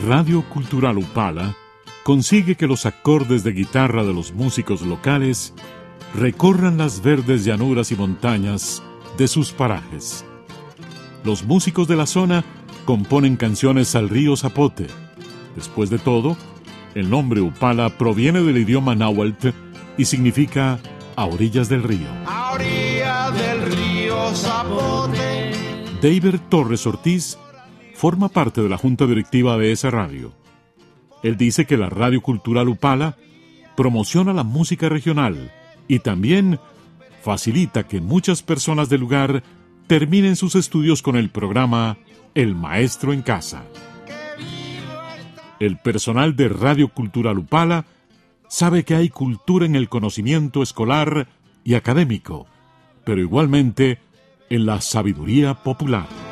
Radio Cultural Upala consigue que los acordes de guitarra de los músicos locales recorran las verdes llanuras y montañas de sus parajes. Los músicos de la zona componen canciones al río Zapote. Después de todo, el nombre Upala proviene del idioma náhuatl y significa a orillas del río. A orillas del río Zapote. David Torres Ortiz forma parte de la junta directiva de esa radio. Él dice que la Radio Cultural Upala promociona la música regional y también facilita que muchas personas del lugar terminen sus estudios con el programa El Maestro en Casa. El personal de Radio Cultural Upala sabe que hay cultura en el conocimiento escolar y académico, pero igualmente en la sabiduría popular.